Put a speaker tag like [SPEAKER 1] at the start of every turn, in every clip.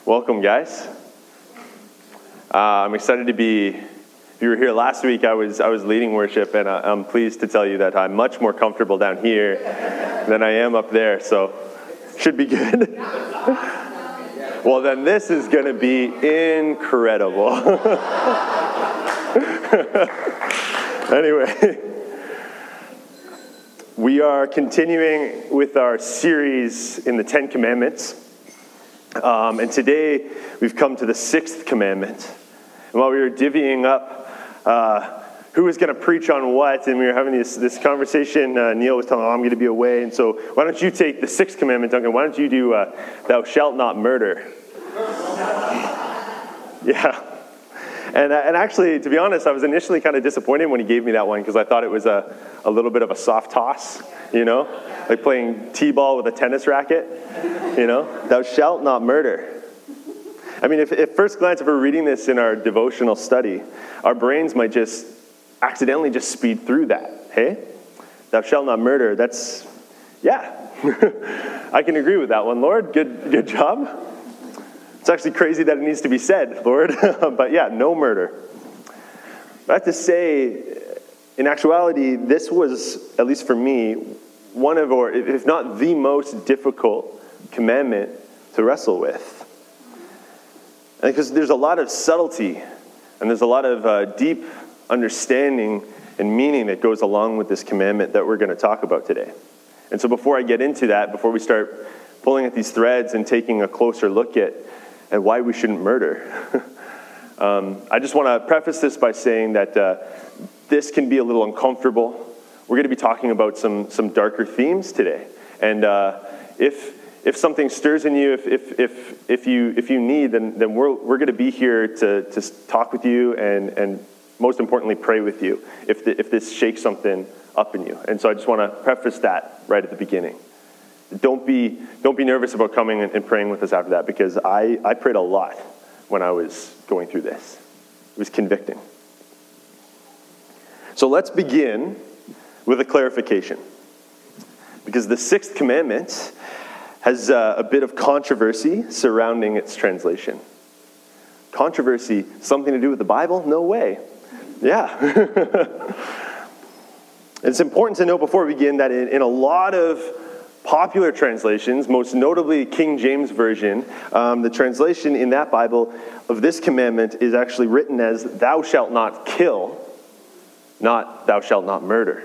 [SPEAKER 1] Welcome, guys. I'm excited to be. If you were here last week, I was leading worship, and I'm pleased to tell you that I'm much more comfortable down here than I am up there. So, should be good. Well, then this is going to be incredible. Anyway, we are continuing with our series in the Ten Commandments. And today we've come to the sixth commandment. And while we were divvying up who was going to preach on what, and we were having this conversation, Neil was telling me, I'm going to be away. And so why don't you take the sixth commandment, Duncan? Why don't you do thou shalt not murder? Yeah. And actually, to be honest, I was initially kind of disappointed when he gave me that one because I thought it was a little bit of a soft toss, like playing t-ball with a tennis racket, thou shalt not murder. I mean, if at first glance, if we're reading this in our devotional study, our brains might just accidentally just speed through that. Hey, thou shalt not murder. That's, yeah, I can agree with that one, Lord. Good job. It's actually crazy that it needs to be said, Lord. But yeah, no murder. I have to say, in actuality, this was, at least for me, one of, or if not the most difficult commandment to wrestle with. And because there's a lot of subtlety, and there's a lot of deep understanding and meaning that goes along with this commandment that we're going to talk about today. And so before I get into that, before we start pulling at these threads and taking a closer look at why we shouldn't murder, I just want to preface this by saying that this can be a little uncomfortable. We're going to be talking about some darker themes today, and if something stirs in you, if you need, then we're going to be here to talk with you and most importantly pray with you if this shakes something up in you. And so I just want to preface that right at the beginning. Don't be nervous about coming and praying with us after that, because I prayed a lot when I was going through this. It was convicting. So let's begin with a clarification, because the sixth commandment has a bit of controversy surrounding its translation. Controversy, something to do with the Bible? No way. Yeah. It's important to note before we begin that in a lot of popular translations, most notably King James Version, the translation in that Bible of this commandment is actually written as thou shalt not kill, not thou shalt not murder.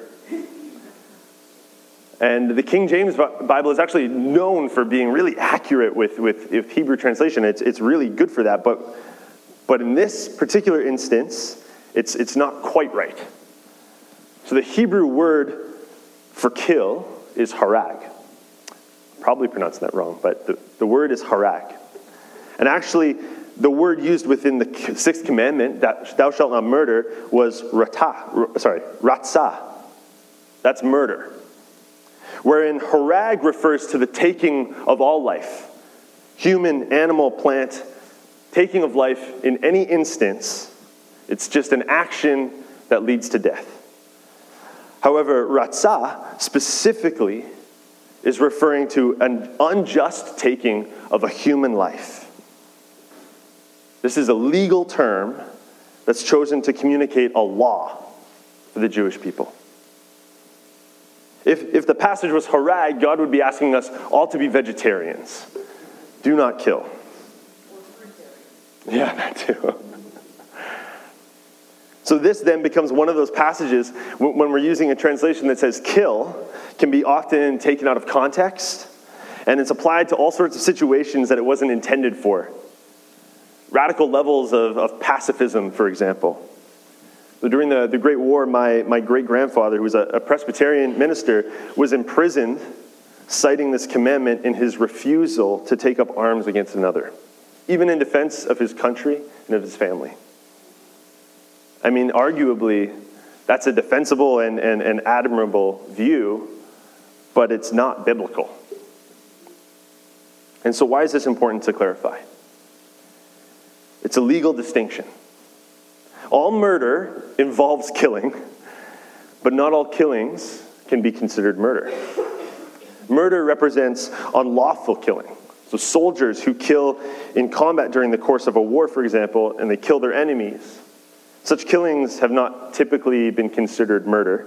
[SPEAKER 1] And the King James Bible is actually known for being really accurate with Hebrew translation. It's really good for that, but in this particular instance, it's not quite right. So the Hebrew word for kill is harag. Probably pronouncing that wrong, but the word is harag. And actually, the word used within the sixth commandment, that thou shalt not murder, was ratzah. That's murder. Wherein harag refers to the taking of all life, human, animal, plant, taking of life in any instance. It's just an action that leads to death. However, ratzah specifically is referring to an unjust taking of a human life. This is a legal term that's chosen to communicate a law for the Jewish people. If the passage was harag, God would be asking us all to be vegetarians. Do not kill. Yeah, that too. So this then becomes one of those passages when we're using a translation that says kill, can be often taken out of context, and it's applied to all sorts of situations that it wasn't intended for. Radical levels of pacifism, for example. During the Great War, my great-grandfather, who was a Presbyterian minister, was imprisoned, citing this commandment in his refusal to take up arms against another, even in defense of his country and of his family. I mean, arguably, that's a defensible and admirable view, but it's not biblical. And so why is this important to clarify? It's a legal distinction. All murder involves killing, but not all killings can be considered murder. Murder represents unlawful killing. So soldiers who kill in combat during the course of a war, for example, and they kill their enemies, such killings have not typically been considered murder.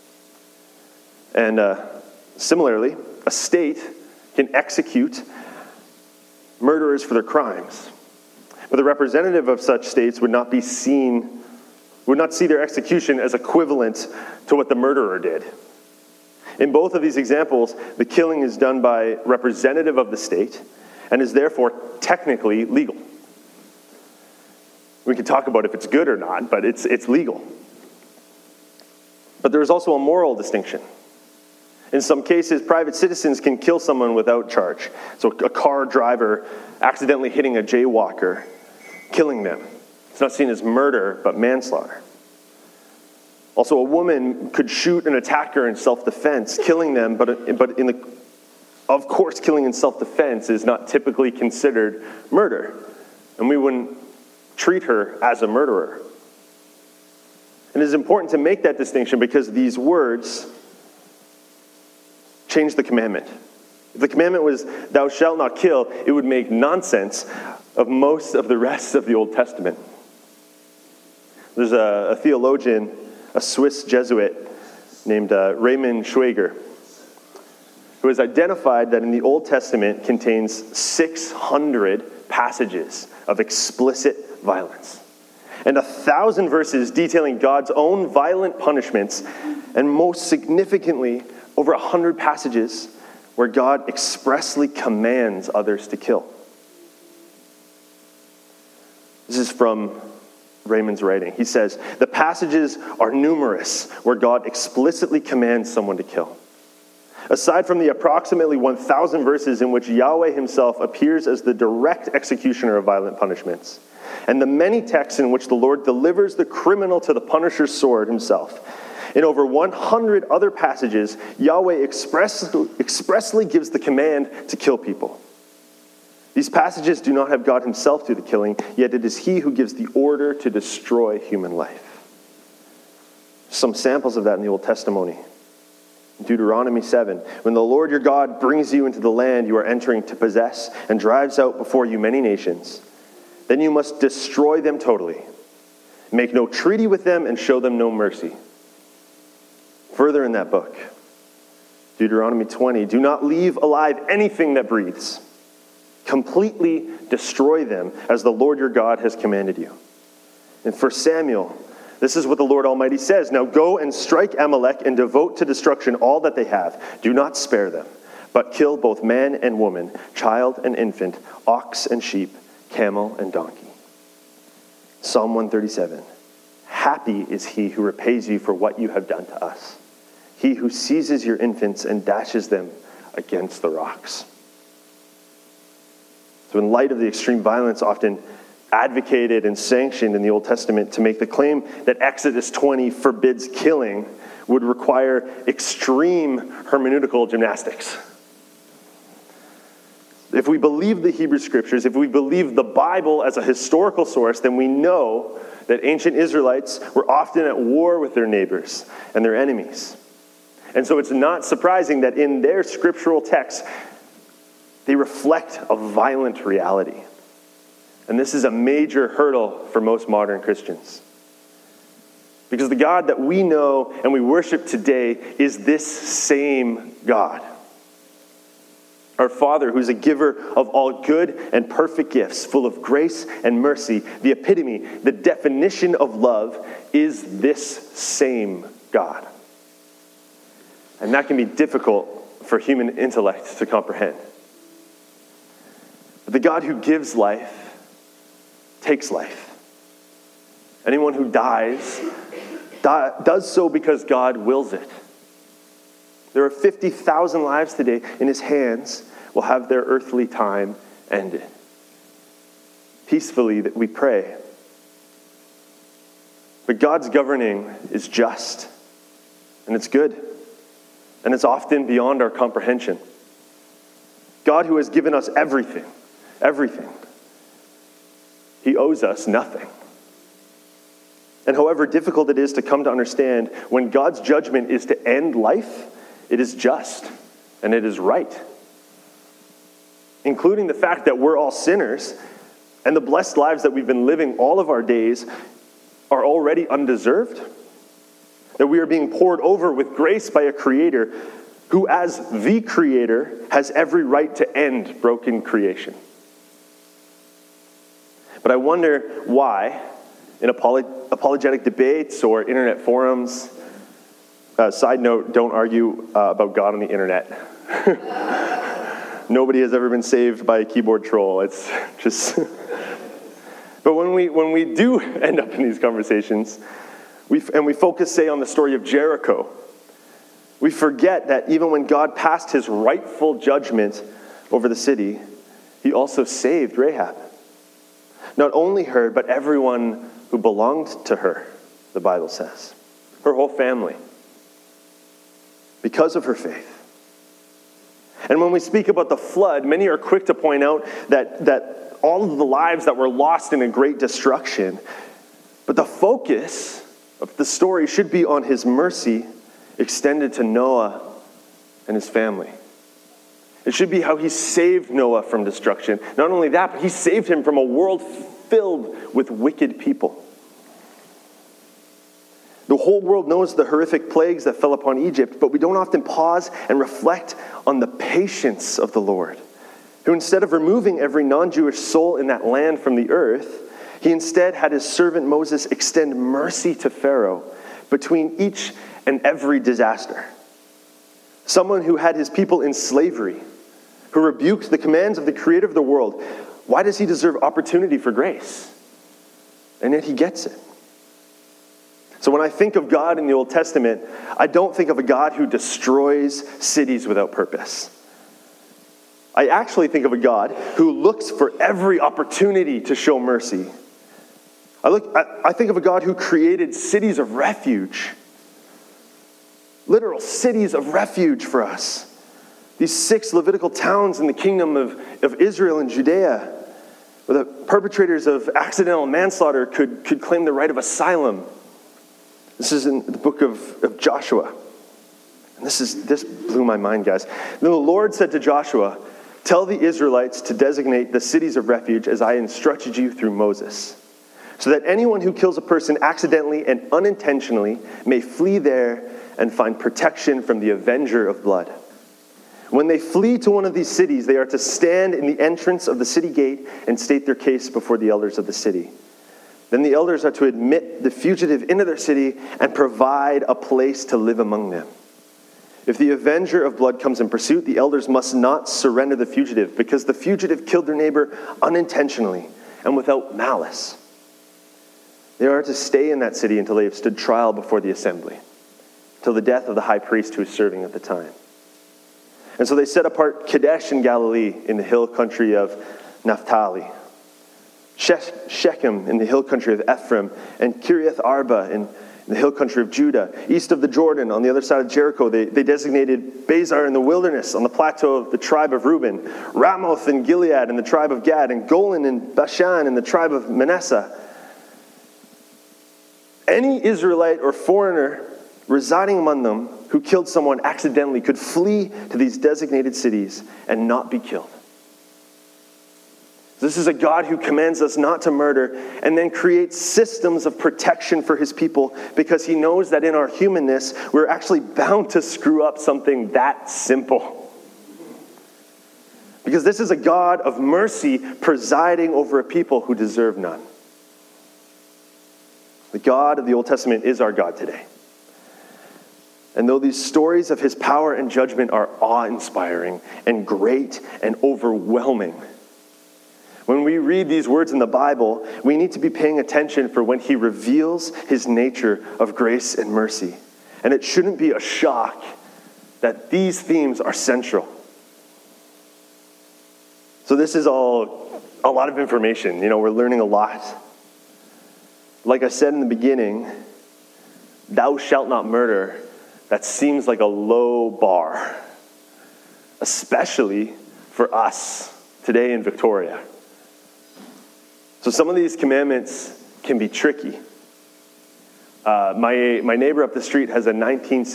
[SPEAKER 1] And similarly, a state can execute murderers for their crimes. But the representative of such states would not see their execution as equivalent to what the murderer did. In both of these examples, the killing is done by representative of the state and is therefore technically legal. We can talk about if it's good or not, but it's legal. But there is also a moral distinction. In some cases, private citizens can kill someone without charge. So a car driver accidentally hitting a jaywalker, killing them. It's not seen as murder, but manslaughter. Also, a woman could shoot an attacker in self-defense, killing them, but of course, killing in self-defense is not typically considered murder, and we wouldn't treat her as a murderer. And it is important to make that distinction because these words change the commandment. If the commandment was, "Thou shalt not kill," it would make nonsense of most of the rest of the Old Testament. There's a theologian, a Swiss Jesuit named Raymond Schwager, who has identified that in the Old Testament contains 600 passages of explicit violence, and 1,000 verses detailing God's own violent punishments, and most significantly, over 100 passages where God expressly commands others to kill. This is from Raymond's writing. He says, "The passages are numerous where God explicitly commands someone to kill. Aside from the approximately 1,000 verses in which Yahweh himself appears as the direct executioner of violent punishments, and the many texts in which the Lord delivers the criminal to the punisher's sword himself, in over 100 other passages, Yahweh expressly gives the command to kill people. These passages do not have God himself do the killing, yet it is he who gives the order to destroy human life." Some samples of that in the Old Testament. Deuteronomy 7, "When the Lord your God brings you into the land you are entering to possess and drives out before you many nations, then you must destroy them totally. Make no treaty with them and show them no mercy." Further in that book, Deuteronomy 20, "Do not leave alive anything that breathes. Completely destroy them as the Lord your God has commanded you." In 1 Samuel, this is what the Lord Almighty says, "Now go and strike Amalek and devote to destruction all that they have. Do not spare them, but kill both man and woman, child and infant, ox and sheep, camel and donkey." Psalm 137, "Happy is he who repays you for what you have done to us, he who seizes your infants and dashes them against the rocks." So in light of the extreme violence often advocated and sanctioned in the Old Testament, to make the claim that Exodus 20 forbids killing would require extreme hermeneutical gymnastics. If we believe the Hebrew Scriptures, if we believe the Bible as a historical source, then we know that ancient Israelites were often at war with their neighbors and their enemies. And so it's not surprising that in their scriptural texts, they reflect a violent reality. And this is a major hurdle for most modern Christians. Because the God that we know and we worship today is this same God. Our Father, who's a giver of all good and perfect gifts, full of grace and mercy, the epitome, the definition of love, is this same God. And that can be difficult for human intellect to comprehend. But the God who gives life takes life. Anyone who dies does so because God wills it. There are 50,000 lives today in his hands will have their earthly time ended. Peacefully that we pray. But God's governing is just, and it's good, and it's often beyond our comprehension. God, who has given us everything, he owes us nothing. And however difficult it is to come to understand, when God's judgment is to end life, it is just and it is right. including the fact that we're all sinners, and the blessed lives that we've been living all of our days are already undeserved? That we are being poured over with grace by a creator who, as the creator, has every right to end broken creation. But I wonder why, in apologetic debates or internet forums, side note, don't argue about God on the internet. Nobody has ever been saved by a keyboard troll. It's just... But when we do end up in these conversations, we focus, say, on the story of Jericho, we forget that even when God passed his rightful judgment over the city, he also saved Rahab. Not only her, but everyone who belonged to her, the Bible says. Her whole family. Because of her faith. And when we speak about the flood, many are quick to point out that all of the lives that were lost in a great destruction, but the focus of the story should be on his mercy extended to Noah and his family. It should be how he saved Noah from destruction. Not only that, but he saved him from a world filled with wicked people. The whole world knows the horrific plagues that fell upon Egypt, but we don't often pause and reflect on the patience of the Lord, who instead of removing every non-Jewish soul in that land from the earth, he instead had his servant Moses extend mercy to Pharaoh between each and every disaster. Someone who had his people in slavery, who rebuked the commands of the creator of the world. Why does he deserve opportunity for grace? And yet he gets it. So when I think of God in the Old Testament, I don't think of a God who destroys cities without purpose. I actually think of a God who looks for every opportunity to show mercy. I think of a God who created cities of refuge. Literal cities of refuge for us. These 6 Levitical towns in the kingdom of Israel and Judea, where the perpetrators of accidental manslaughter could claim the right of asylum. This is in the book of Joshua. And this blew my mind, guys. Then the Lord said to Joshua, "Tell the Israelites to designate the cities of refuge as I instructed you through Moses, so that anyone who kills a person accidentally and unintentionally may flee there and find protection from the avenger of blood. When they flee to one of these cities, they are to stand in the entrance of the city gate and state their case before the elders of the city. Then the elders are to admit the fugitive into their city and provide a place to live among them. If the avenger of blood comes in pursuit, the elders must not surrender the fugitive, because the fugitive killed their neighbor unintentionally and without malice. They are to stay in that city until they have stood trial before the assembly, till the death of the high priest who was serving at the time." And so they set apart Kadesh in Galilee in the hill country of Naphtali, Shechem in the hill country of Ephraim, and Kiriath Arba in the hill country of Judah. East of the Jordan, on the other side of Jericho, they designated Bezar in the wilderness on the plateau of the tribe of Reuben, Ramoth in Gilead in the tribe of Gad, and Golan in Bashan in the tribe of Manasseh. Any Israelite or foreigner residing among them who killed someone accidentally could flee to these designated cities and not be killed. This is a God who commands us not to murder and then creates systems of protection for his people, because he knows that in our humanness, we're actually bound to screw up something that simple. Because this is a God of mercy presiding over a people who deserve none. The God of the Old Testament is our God today. And though these stories of his power and judgment are awe-inspiring and great and overwhelming, when we read these words in the Bible, we need to be paying attention for when he reveals his nature of grace and mercy. And it shouldn't be a shock that these themes are central. So this is all a lot of information. We're learning a lot. Like I said in the beginning, thou shalt not murder, that seems like a low bar, especially for us today in Victoria. So some of these commandments can be tricky. My neighbor up the street has a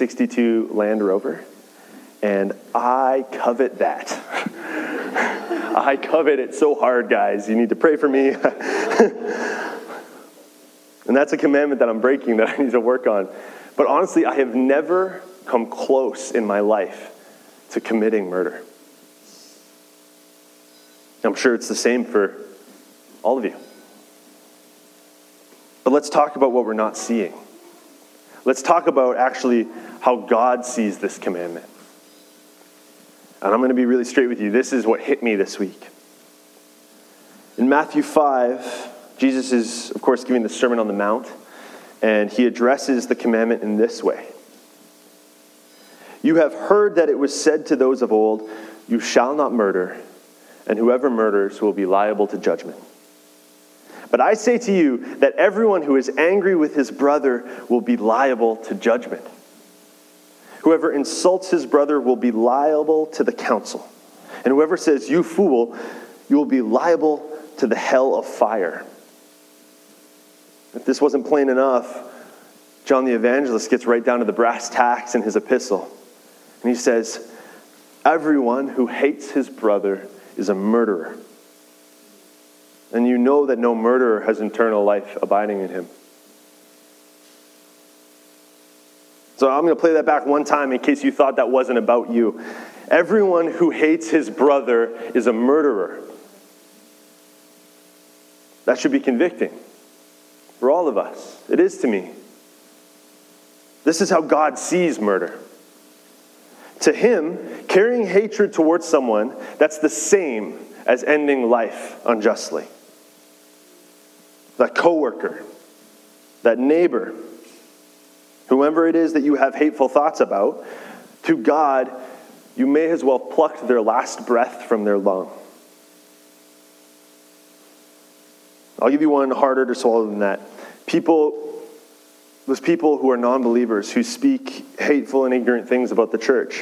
[SPEAKER 1] 1962 Land Rover, and I covet that. I covet it so hard, guys. You need to pray for me. And that's a commandment that I'm breaking that I need to work on. But honestly, I have never come close in my life to committing murder. I'm sure it's the same for all of you. But let's talk about what we're not seeing. Let's talk about actually how God sees this commandment. And I'm going to be really straight with you. This is what hit me this week. In Matthew 5, Jesus is, of course, giving the Sermon on the Mount, and he addresses the commandment in this way. You have heard that it was said to those of old, you shall not murder, and whoever murders will be liable to judgment. But I say to you that everyone who is angry with his brother will be liable to judgment. Whoever insults his brother will be liable to the council. And whoever says, you fool, you will be liable to the hell of fire. If this wasn't plain enough, John the Evangelist gets right down to the brass tacks in his epistle. And he says, everyone who hates his brother is a murderer. And you know that no murderer has eternal life abiding in him. So I'm going to play that back one time in case you thought that wasn't about you. Everyone who hates his brother is a murderer. That should be convicting for all of us. It is to me. This is how God sees murder. To him, carrying hatred towards someone, that's the same as ending life unjustly. That coworker, that neighbor, whoever it is that you have hateful thoughts about, to God, you may as well pluck their last breath from their lung. I'll give you one harder to swallow than that. Those people who are non-believers, who speak hateful and ignorant things about the church.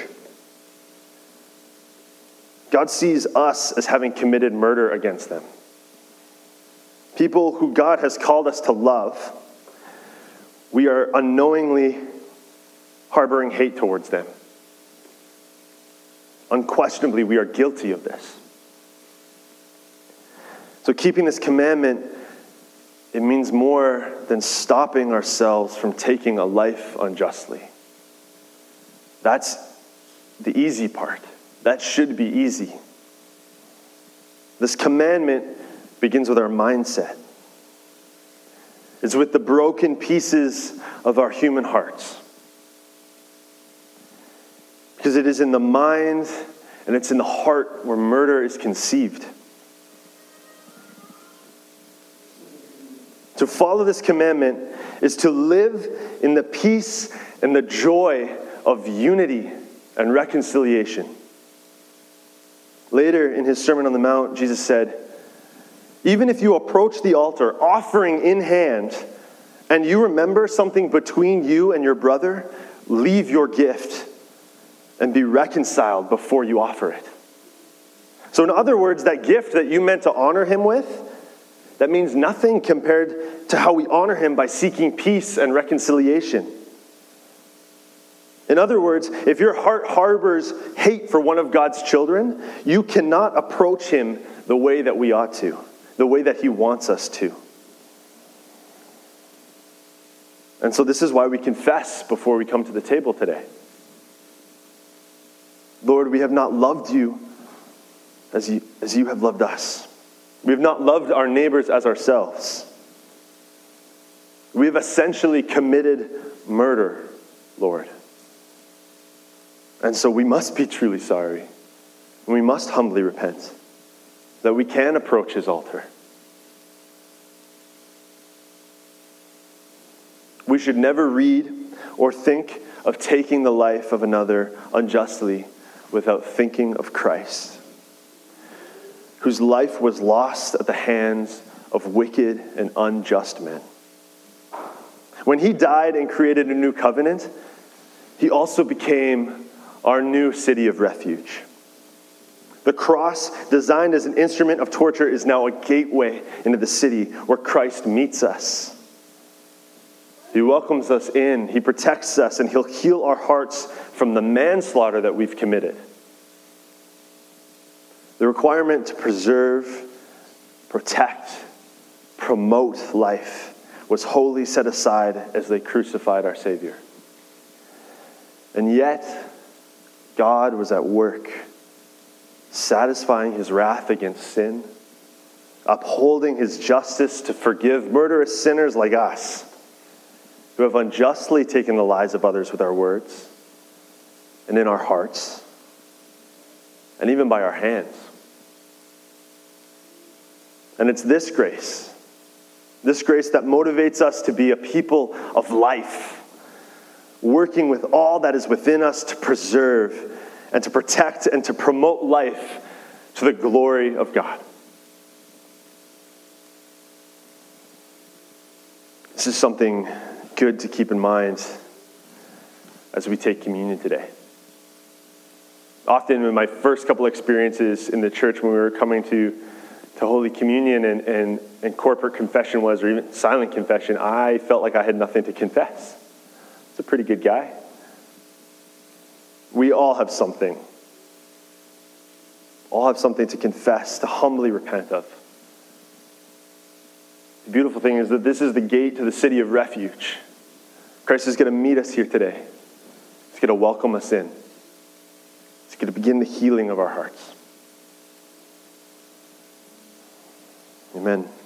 [SPEAKER 1] God sees us as having committed murder against them. People who God has called us to love, we are unknowingly harboring hate towards them. Unquestionably, we are guilty of this. So keeping this commandment, it means more than stopping ourselves from taking a life unjustly. That's the easy part. That should be easy. This commandment begins with our mindset. It's with the broken pieces of our human hearts. Because it is in the mind and it's in the heart where murder is conceived. To follow this commandment is to live in the peace and the joy of unity and reconciliation. Later in his Sermon on the Mount, Jesus said, even if you approach the altar, offering in hand, and you remember something between you and your brother, leave your gift and be reconciled before you offer it. So in other words, that gift that you meant to honor him with, that means nothing compared to how we honor him by seeking peace and reconciliation. In other words, if your heart harbors hate for one of God's children, you cannot approach him the way that we ought to, the way that he wants us to. And so this is why we confess before we come to the table today. Lord, we have not loved you as you have loved us. We have not loved our neighbors as ourselves. We have essentially committed murder, Lord. And so we must be truly sorry. And we must humbly repent that we can approach his altar. We should never read or think of taking the life of another unjustly without thinking of Christ, whose life was lost at the hands of wicked and unjust men. When he died and created a new covenant, he also became our new city of refuge. The cross, designed as an instrument of torture, is now a gateway into the city where Christ meets us. He welcomes us in, he protects us, and he'll heal our hearts from the manslaughter that we've committed. The requirement to preserve, protect, promote life was wholly set aside as they crucified our Savior. And yet, God was at work, satisfying his wrath against sin, upholding his justice to forgive murderous sinners like us, who have unjustly taken the lives of others with our words, and in our hearts, and even by our hands. And it's this grace that motivates us to be a people of life, working with all that is within us to preserve and to protect and to promote life to the glory of God. This is something good to keep in mind as we take communion today. Often in my first couple experiences in the church when we were coming to Holy Communion and corporate confession was, or even silent confession, I felt like I had nothing to confess. It's a pretty good guy. We all have something. All have something to confess, to humbly repent of. The beautiful thing is that this is the gate to the city of refuge. Christ is going to meet us here today. He's going to welcome us in. He's going to begin the healing of our hearts. Amen.